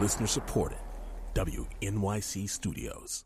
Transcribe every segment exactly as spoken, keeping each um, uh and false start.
Listener supported. W N Y C Studios.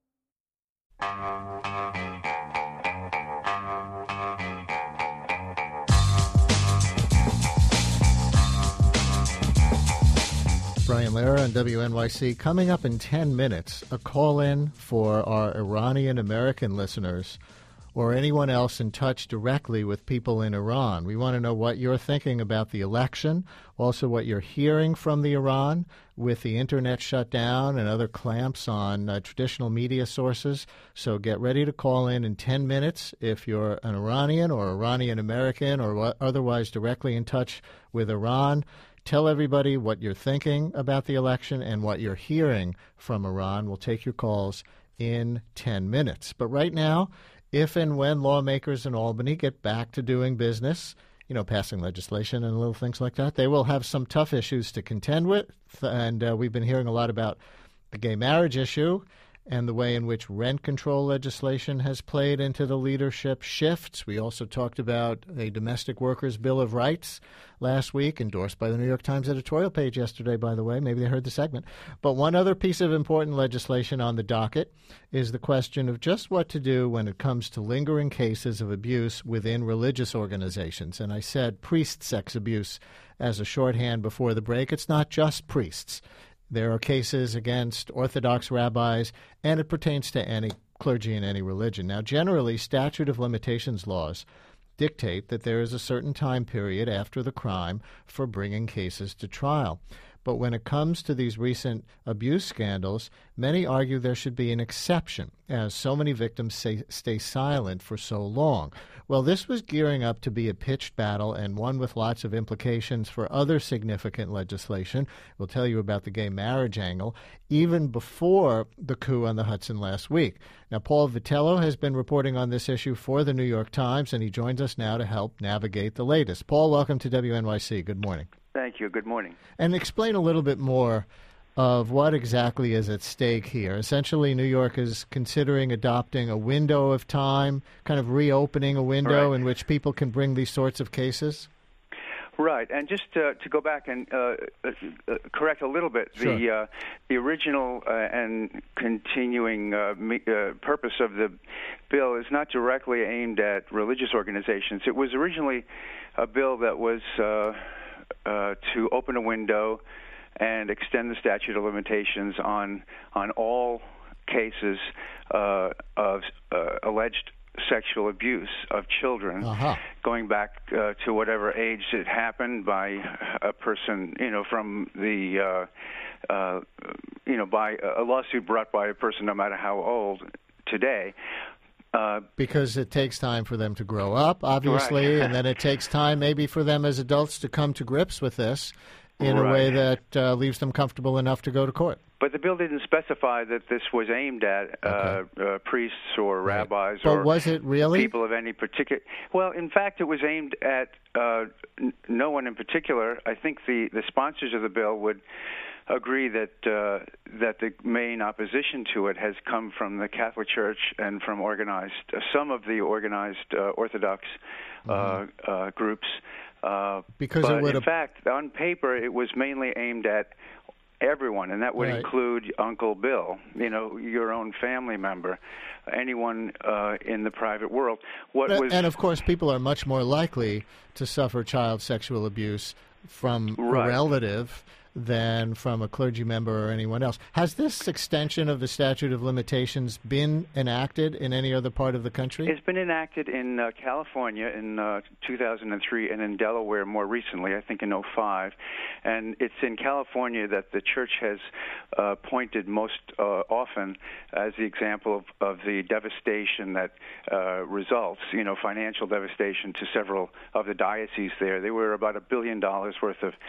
Brian Lehrer on W N Y C. Coming up in ten minutes, a call-in for our Iranian-American listeners or anyone else in touch directly with people in Iran. We want to know what you're thinking about the election, also what you're hearing from the Iran with the internet shut down and other clamps on uh, traditional media sources. So get ready to call in in ten minutes if you're an Iranian or Iranian-American or what, otherwise directly in touch with Iran. Tell everybody what you're thinking about the election and what you're hearing from Iran. We'll take your calls in ten minutes. But right now, if and when lawmakers in Albany get back to doing business, you know, passing legislation and little things like that, they will have some tough issues to contend with. And uh, we've been hearing a lot about the gay marriage issue and the way in which rent control legislation has played into the leadership shifts. We also talked about a domestic workers' bill of rights last week, endorsed by the New York Times editorial page yesterday, by the way. Maybe they heard the segment. But one other piece of important legislation on the docket is the question of just what to do when it comes to lingering cases of abuse within religious organizations. And I said priest sex abuse as a shorthand before the break. It's not just priests. There are cases against Orthodox rabbis, and it pertains to any clergy in any religion. Now, generally, statute of limitations laws dictate that there is a certain time period after the crime for bringing cases to trial. But when it comes to these recent abuse scandals, many argue there should be an exception, as so many victims say, stay silent for so long. Well, this was gearing up to be a pitched battle and one with lots of implications for other significant legislation. We'll tell you about the gay marriage angle, even before the coup on the Hudson last week. Now, Paul Vitello has been reporting on this issue for the New York Times, and he joins us now to help navigate the latest. Paul, welcome to W N Y C. Good morning. Thank you. Good morning. And explain a little bit more of what exactly is at stake here. Essentially, New York is considering adopting a window of time, kind of reopening a window right. in which people can bring these sorts of cases? Right. And just uh, to go back and uh, uh, correct a little bit, Sure. the uh, the original uh, and continuing uh, me, uh, purpose of the bill is not directly aimed at religious organizations. It was originally a bill that was uh, uh, to open a window and extend the statute of limitations on on all cases uh, of uh, alleged sexual abuse of children, uh-huh. going back uh, to whatever age it happened by a person, you know, from the, uh, uh, you know, by a lawsuit brought by a person, no matter how old today. Uh, because it takes time for them to grow up, obviously, right. and then it takes time maybe for them as adults to come to grips with this in right. a way that uh, leaves them comfortable enough to go to court. But the bill didn't specify that this was aimed at uh, okay. uh, priests or right. rabbis but or was it really? people of any particular. Well, in fact, it was aimed at uh, n- no one in particular. I think the, the sponsors of the bill would agree that uh, that the main opposition to it has come from the Catholic Church and from organized uh, some of the organized uh, Orthodox uh, mm-hmm. uh, groups. Uh, because but it would in have... fact, on paper, it was mainly aimed at everyone, and that would right. include Uncle Bill, you know, your own family member, anyone uh, in the private world. What and, was and of course, people are much more likely to suffer child sexual abuse from right. a relative than from a clergy member or anyone else. Has this extension of the statute of limitations been enacted in any other part of the country? It's been enacted in uh, California in uh, two thousand three and in Delaware more recently, I think in oh five. And it's in California that the church has uh, pointed most uh, often as the example of, of the devastation that uh, results, you know, financial devastation to several of the dioceses there. They were about a billion dollars worth of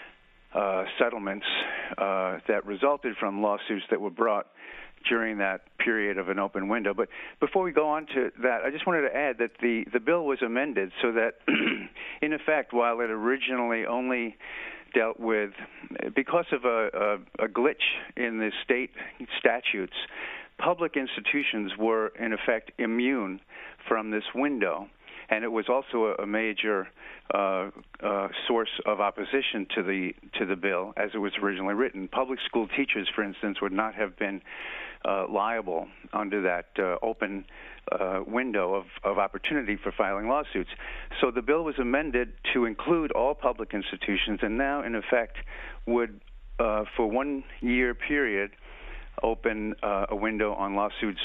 Uh, settlements uh, that resulted from lawsuits that were brought during that period of an open window. But before we go on to that, I just wanted to add that the, the bill was amended so that, in effect, while it originally only dealt with, because of a, a, a glitch in the state statutes, public institutions were, in effect, immune from this window. and it was also a, a major uh, uh, source of opposition to the to the bill as it was originally written. Public school teachers, for instance, would not have been uh, liable under that uh, open uh, window of, of opportunity for filing lawsuits. So the bill was amended to include all public institutions, and now, in effect, would, uh, for one year period, open uh, a window on lawsuits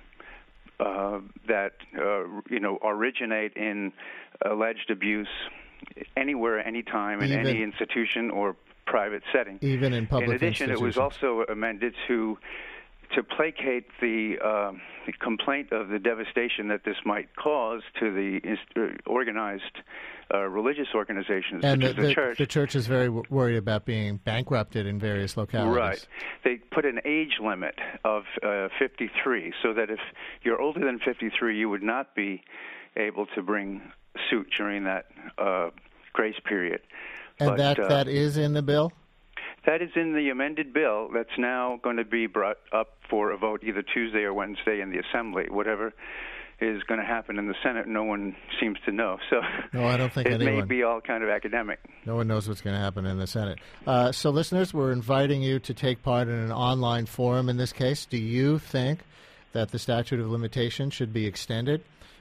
uh, that uh, you know originate in alleged abuse anywhere, anytime, in Even, any institution or private setting. Even in public institutions. In addition, it was also amended to to placate the, uh, the complaint of the devastation that this might cause to the inst- organized uh, religious organizations, and such the, as the, the church. The church is very w- worried about being bankrupted in various localities. Right. They put an age limit of uh, fifty-three, so that if you're older than fifty-three, you would not be able to bring suit during that uh, grace period. And but, that, uh, that is in the bill? That is in the amended bill that's now going to be brought up for a vote either Tuesday or Wednesday in the Assembly. Whatever is going to happen in the Senate, no one seems to know. So no, I don't think it anyone. may be all kind of academic. No one knows what's going to happen in the Senate. Uh, so, listeners, we're inviting you to take part in an online forum in this case. Do you think that the statute of limitations should be extended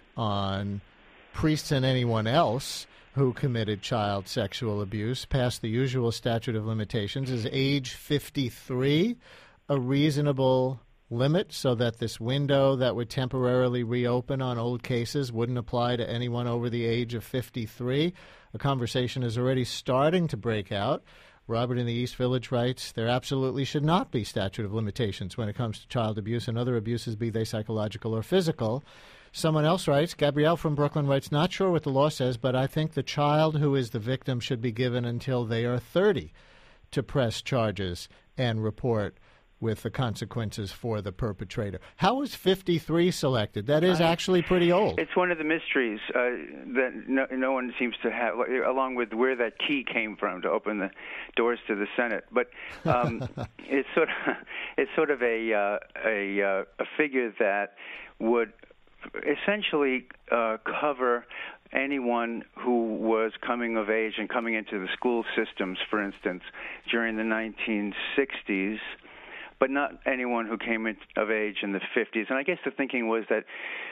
on priests and anyone else who committed child sexual abuse past the usual statute of limitations? Is age fifty-three a reasonable limit so that this window that would temporarily reopen on old cases wouldn't apply to anyone over the age of fifty-three? A conversation is already starting to break out. Robert in the East Village writes, there absolutely should not be statute of limitations when it comes to child abuse and other abuses, be they psychological or physical. Someone else writes, Gabrielle from Brooklyn writes, not sure what the law says, but I think the child who is the victim should be given until they are thirty to press charges and report with the consequences for the perpetrator. How was fifty-three selected? That is actually pretty old. It's one of the mysteries uh, that no, no one seems to have, along with where that key came from to open the doors to the Senate. But um, it's sort of it's sort of a uh, a, uh, a figure that would essentially uh, cover anyone who was coming of age and coming into the school systems, for instance, during the nineteen sixties, but not anyone who came in of age in the fifties. And I guess the thinking was that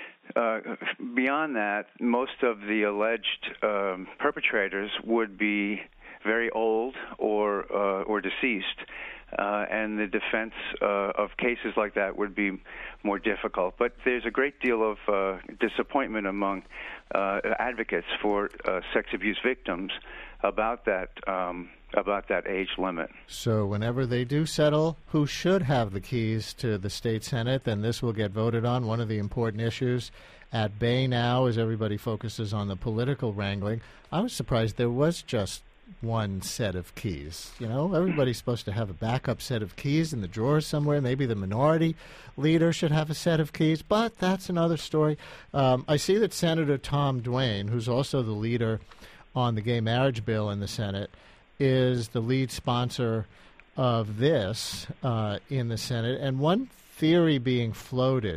uh, beyond that, most of the alleged um, perpetrators would be very old or uh, or deceased. Uh, and the defense uh, of cases like that would be more difficult. But there's a great deal of uh, disappointment among uh, advocates for uh, sex abuse victims about that um, about that age limit. So whenever they do settle who should have the keys to the state Senate, then this will get voted on. One of the important issues at bay now as everybody focuses on the political wrangling. I was surprised there was just one set of keys. You know, everybody's supposed to have a backup set of keys in the drawer somewhere. Maybe the minority leader should have a set of keys, but that's another story. Um, I see that Senator Tom Duane, who's also the leader on the gay marriage bill in the Senate, is the lead sponsor of this uh, in the Senate. And one theory being floated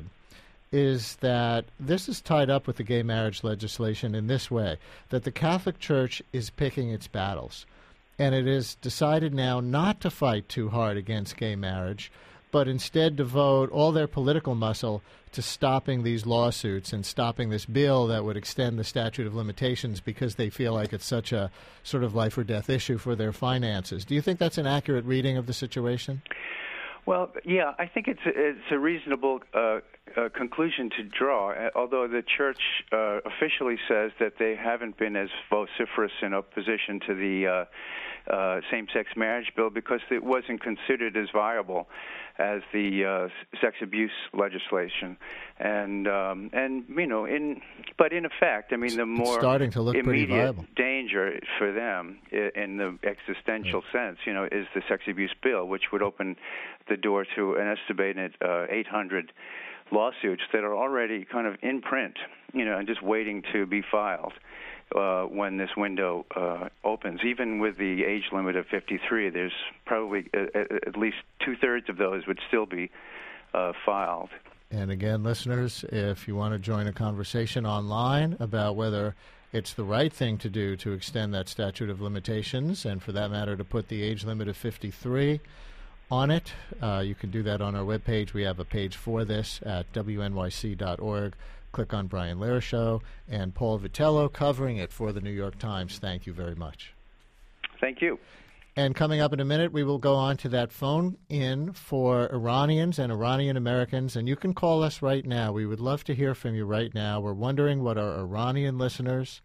is that this is tied up with the gay marriage legislation in this way, that the Catholic Church is picking its battles. And it is decided now not to fight too hard against gay marriage, but instead devote all their political muscle to stopping these lawsuits and stopping this bill that would extend the statute of limitations because they feel like it's such a sort of life or death issue for their finances. Do you think that's an accurate reading of the situation? Well, yeah, I think it's a, it's a reasonable uh, uh, conclusion to draw, uh, although the Church uh, officially says that they haven't been as vociferous in opposition to the uh, uh, same-sex marriage bill because it wasn't considered as viable as the uh, sex abuse legislation. And, um, and you know, in but in effect, I mean, the more it's starting to look pretty immediate viable. danger for them in the existential right. sense, you know, is the sex abuse bill, which would open the door to an estimated uh, eight hundred lawsuits that are already kind of in print, you know, and just waiting to be filed uh, when this window uh, opens. Even with the age limit of fifty-three, there's probably uh, at least two-thirds of those would still be uh, filed. And again, listeners, if you want to join a conversation online about whether it's the right thing to do to extend that statute of limitations, and for that matter, to put the age limit of fifty-three on it, uh, you can do that on our webpage. We have a page for this at W N Y C dot org. Click on Brian Lehrer Show, and Paul Vitello covering it for the New York Times. Thank you very much. Thank you. And coming up in a minute, we will go on to that phone in for Iranians and Iranian Americans. And you can call us right now. We would love to hear from you right now. We're wondering what our Iranian listeners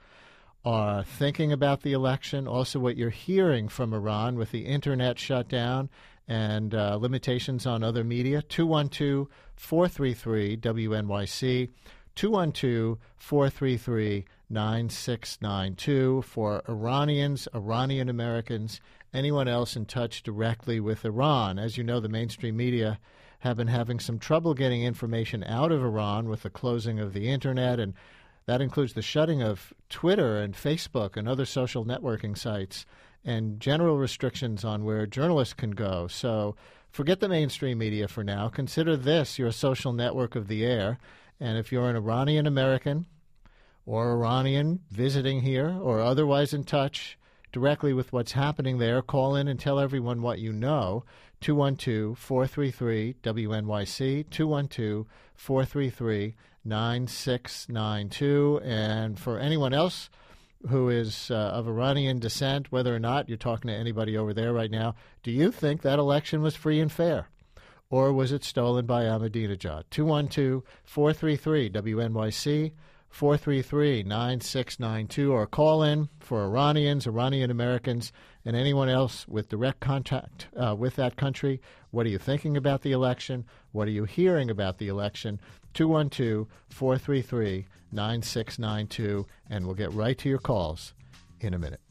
are thinking about the election, also what you're hearing from Iran with the Internet shut down and uh, limitations on other media. two one two, four three three, W N Y C, two one two, four three three, nine six nine two for Iranians, Iranian Americans, anyone else in touch directly with Iran. As you know, the mainstream media have been having some trouble getting information out of Iran with the closing of the Internet, and that includes the shutting of Twitter and Facebook and other social networking sites and general restrictions on where journalists can go. So forget the mainstream media for now. Consider this your social network of the air. And if you're an Iranian American or Iranian visiting here or otherwise in touch directly with what's happening there, call in and tell everyone what you know. two one two, four three three, W N Y C, two one two, four three three, nine six nine two. And for anyone else who is uh, of Iranian descent, whether or not you're talking to anybody over there right now, do you think that election was free and fair? Or was it stolen by Ahmadinejad? two one two, four three three, W N Y C, four three three, nine six nine two, or call in for Iranians, Iranian Americans, and anyone else with direct contact uh, with that country. What are you thinking about the election? What are you hearing about the election? two one two, four three three, nine six nine two, and we'll get right to your calls in a minute.